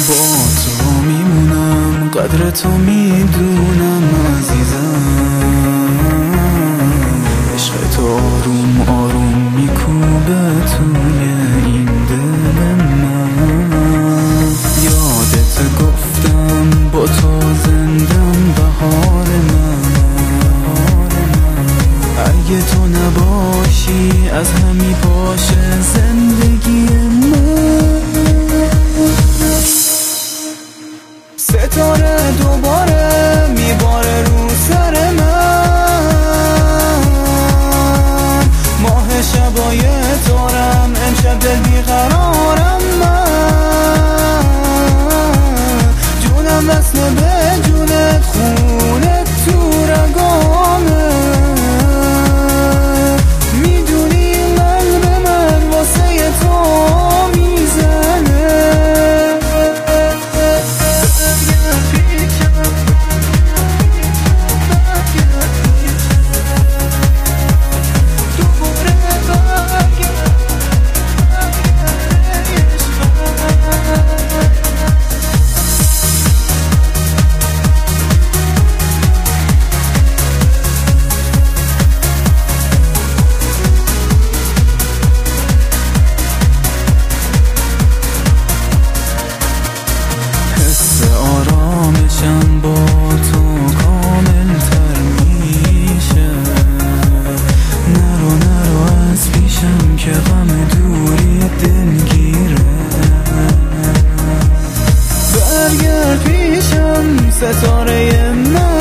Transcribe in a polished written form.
با تو میمونم، قدر تو میدونم عزیزم. عشق تو آروم آروم میکوبه توی این دل من. یادت گفتم با تو زندم بهار من. اگه تو نباشی از همی باشه زندگی من. ستاره دوباره میباره رو سر من. ماه شبای دارم امشب دل بیقرارم من. جونم وصله به جونت، خونت تو رگامه. میدونی قلب من واسه تو میزنه. با تو کامل تر میشه. نرو از پیشم که غم دوری دلگیره. برگرد پیشم ستاره من.